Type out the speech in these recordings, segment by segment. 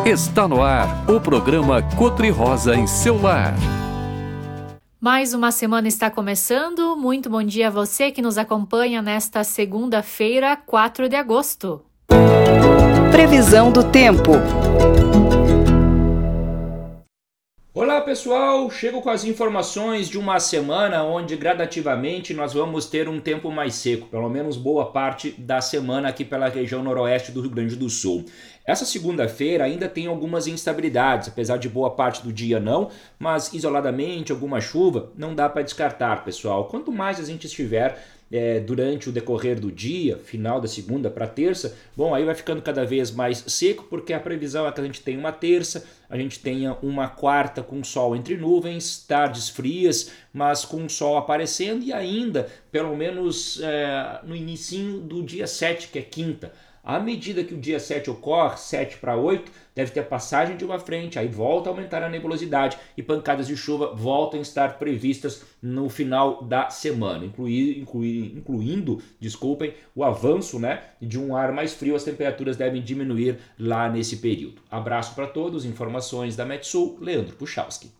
Está no ar o programa Cotri-Rosa em seu lar. Mais uma semana está começando. Muito bom dia a você que nos acompanha nesta segunda-feira, 4 de agosto. Previsão do tempo. Olá pessoal, chego com as informações de uma semana onde gradativamente nós vamos ter um tempo mais seco, pelo menos boa parte da semana aqui pela região noroeste do Rio Grande do Sul. Essa segunda-feira ainda tem algumas instabilidades, apesar de boa parte do dia não, mas isoladamente alguma chuva não dá para descartar, pessoal. Quanto mais a gente estiver durante o decorrer do dia, final da segunda para terça, bom, aí vai ficando cada vez mais seco, porque a previsão é que a gente tenha uma terça, a gente tenha uma quarta com sol entre nuvens, tardes frias, mas com sol aparecendo e ainda, pelo menos no inicinho do dia 7, que é quinta. À medida que o dia 7 ocorre, 7 para 8, deve ter passagem de uma frente, aí volta a aumentar a nebulosidade e pancadas de chuva voltam a estar previstas no final da semana, incluindo, o avanço de um ar mais frio. As temperaturas devem diminuir lá nesse período. Abraço para todos, informações da Metsul, Leandro Puchalski.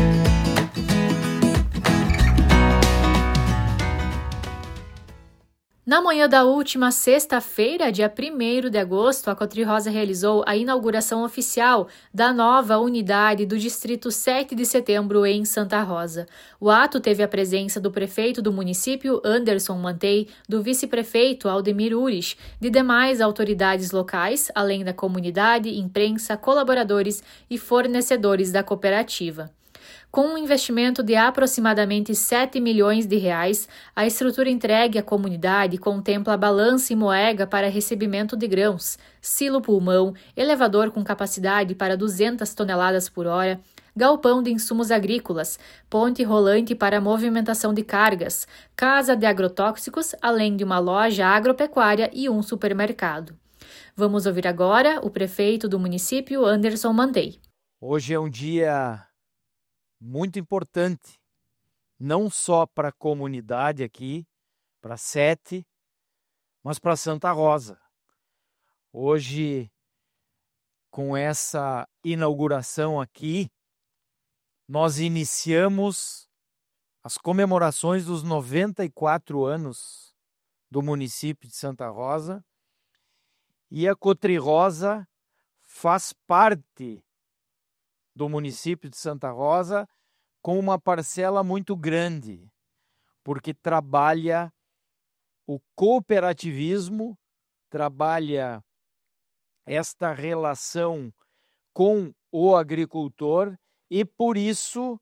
Na manhã da última sexta-feira, dia 1º de agosto, a Cotri-Rosa realizou a inauguração oficial da nova unidade do Distrito 7 de Setembro em Santa Rosa. O ato teve a presença do prefeito do município, Anderson Mantei, do vice-prefeito, Aldemir Urich, de demais autoridades locais, além da comunidade, imprensa, colaboradores e fornecedores da cooperativa. Com um investimento de aproximadamente 7 milhões de reais, a estrutura entregue à comunidade contempla balança e moega para recebimento de grãos, silo pulmão, elevador com capacidade para 200 toneladas por hora, galpão de insumos agrícolas, ponte rolante para movimentação de cargas, casa de agrotóxicos, além de uma loja agropecuária e um supermercado. Vamos ouvir agora o prefeito do município, Anderson Mantei. Hoje é um dia muito importante, não só para a comunidade aqui, para Sete, mas para Santa Rosa. Hoje, com essa inauguração aqui, nós iniciamos as comemorações dos 94 anos do município de Santa Rosa, e a Cotri-Rosa faz parte do município de Santa Rosa com uma parcela muito grande, porque trabalha o cooperativismo, trabalha esta relação com o agricultor e por isso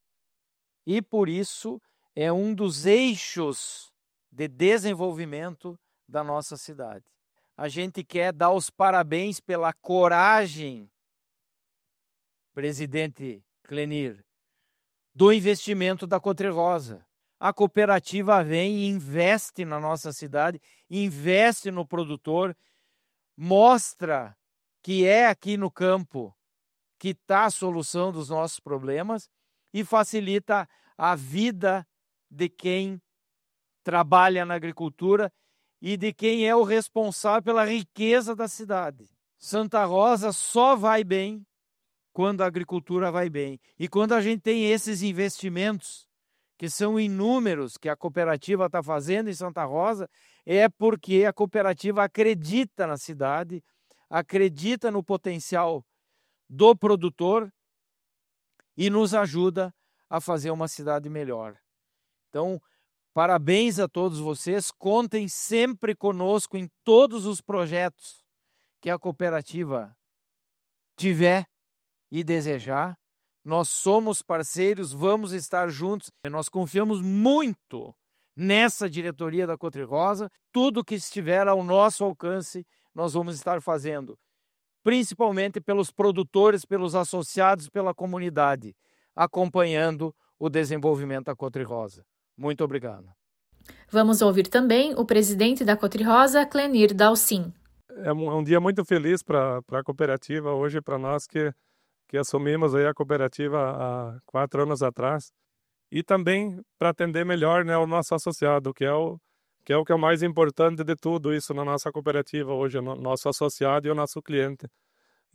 é um dos eixos de desenvolvimento da nossa cidade. A gente quer dar os parabéns pela coragem, presidente Clenir, do investimento da Cotri-Rosa. A cooperativa vem e investe na nossa cidade, investe no produtor, mostra que é aqui no campo que está a solução dos nossos problemas e facilita a vida de quem trabalha na agricultura e de quem é o responsável pela riqueza da cidade. Santa Rosa só vai bem quando a agricultura vai bem. E quando a gente tem esses investimentos, que são inúmeros, que a cooperativa está fazendo em Santa Rosa, é porque a cooperativa acredita na cidade, acredita no potencial do produtor e nos ajuda a fazer uma cidade melhor. Então, parabéns a todos vocês, contem sempre conosco em todos os projetos que a cooperativa tiver e desejar. Nós somos parceiros, vamos estar juntos. Nós confiamos muito nessa diretoria da Cotri-Rosa. Tudo que estiver ao nosso alcance, nós vamos estar fazendo, principalmente pelos produtores, pelos associados, pela comunidade, acompanhando o desenvolvimento da Cotri-Rosa. Muito obrigado. Vamos ouvir também o presidente da Cotri-Rosa, Clenir Dalcin. É um dia muito feliz para a cooperativa, hoje para nós que assumimos aí a cooperativa há 4 anos atrás, e também para atender melhor, o nosso associado, que é o que é o mais importante de tudo isso na nossa cooperativa hoje, o nosso associado e o nosso cliente.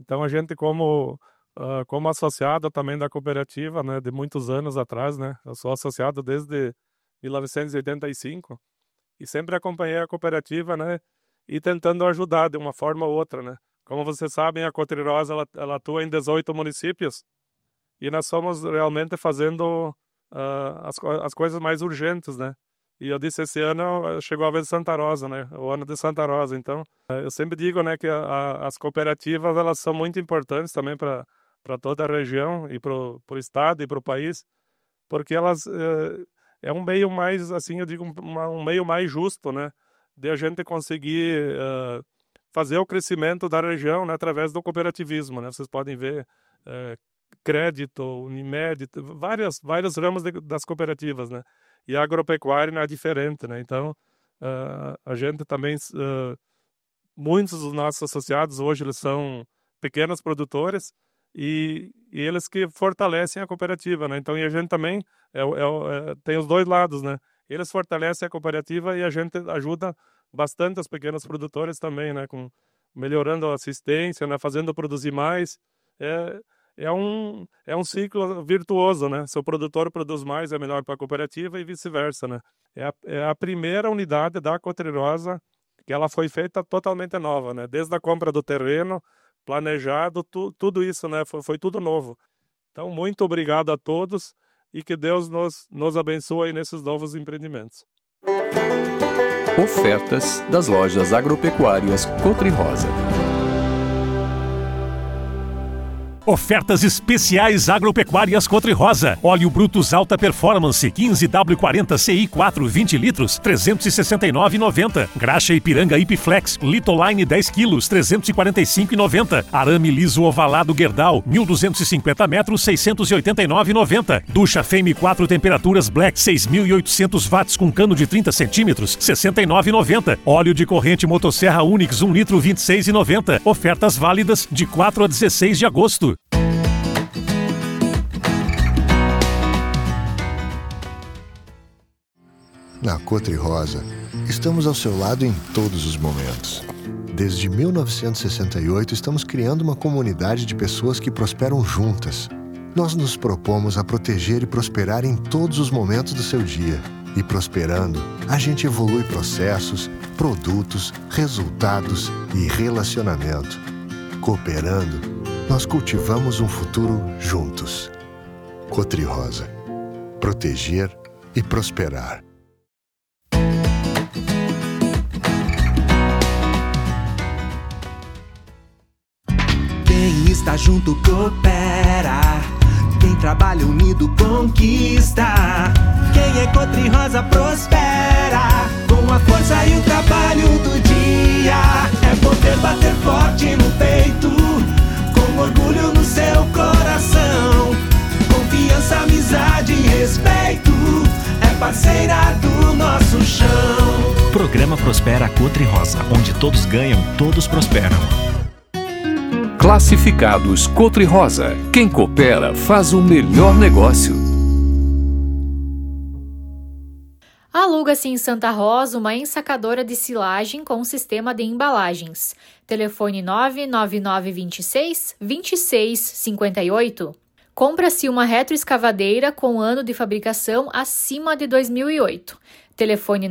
Então a gente como associado também da cooperativa, né, de muitos anos atrás, né, eu sou associado desde 1985 e sempre acompanhei a cooperativa, né, e tentando ajudar de uma forma ou outra, né. Como vocês sabem, a Cotrirosa ela atua em 18 municípios e nós somos realmente fazendo as coisas mais urgentes, né. E eu disse, esse ano chegou a vez de Santa Rosa, né, o ano de Santa Rosa. Então, eu sempre digo, né, que as cooperativas elas são muito importantes também para toda a região e para o estado e para o país, porque elas é um meio mais, assim, eu digo, um meio mais justo, né, de a gente conseguir fazer o crescimento da região, né, através do cooperativismo, né. Vocês podem ver crédito, Unimed, vários ramos das cooperativas, né, e a agropecuária não é diferente, né. Então, a gente também, muitos dos nossos associados hoje eles são pequenos produtores e eles que fortalecem a cooperativa, né. Então, e a gente também tem os dois lados, né. Eles fortalecem a cooperativa e a gente ajuda bastante os pequenos produtores também, né, melhorando a assistência, né, fazendo produzir mais. É um ciclo virtuoso, né? Se o produtor produz mais, é melhor para a cooperativa e vice-versa, né? É a primeira unidade da Cotrirosa que ela foi feita totalmente nova, né? Desde a compra do terreno, planejado, tudo isso, né? Foi tudo novo. Então, muito obrigado a todos e que Deus nos abençoe nesses novos empreendimentos. Ofertas das lojas agropecuárias Cotrirosa. Ofertas especiais agropecuárias Cotrirosa. Óleo Brutus Alta Performance 15W40 CI4 20 litros 369,90. Graxa Ipiranga Ipiflex Litoline 10 quilos 345,90. Arame liso ovalado Gerdau 1.250 metros 689,90. Ducha Fame 4 temperaturas Black 6.800 watts com cano de 30 centímetros 69,90. Óleo de corrente Motosserra Unix 1 litro 26,90. Ofertas válidas de 4 a 16 de agosto. Na Cotrirosa, estamos ao seu lado em todos os momentos. Desde 1968, estamos criando uma comunidade de pessoas que prosperam juntas. Nós nos propomos a proteger e prosperar em todos os momentos do seu dia. E prosperando, a gente evolui processos, produtos, resultados e relacionamento. Cooperando, nós cultivamos um futuro juntos. Cotrirosa. Proteger e prosperar. Quem está junto coopera, quem trabalha unido conquista. Quem é Cotrirosa prospera, com a força e o trabalho do dia. É poder bater forte no peito, com orgulho no seu coração. Confiança, amizade e respeito, é parceira do nosso chão. Programa Prospera Cotrirosa, onde todos ganham, todos prosperam. Classificados Cotrirosa. Quem coopera faz o melhor negócio. Aluga-se em Santa Rosa uma ensacadora de silagem com sistema de embalagens. Telefone 99926-2658. Compra-se uma retroescavadeira com ano de fabricação acima de 2008. Telefone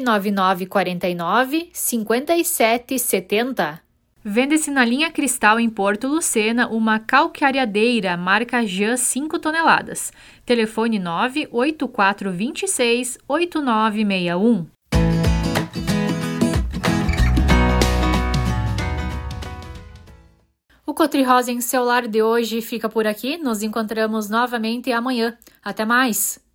99949-5770. Vende-se na linha Cristal em Porto Lucena uma calcareadeira marca Jan 5 toneladas. Telefone 98426-8961. O Cotrirosa em seu lar de hoje fica por aqui. Nos encontramos novamente amanhã. Até mais!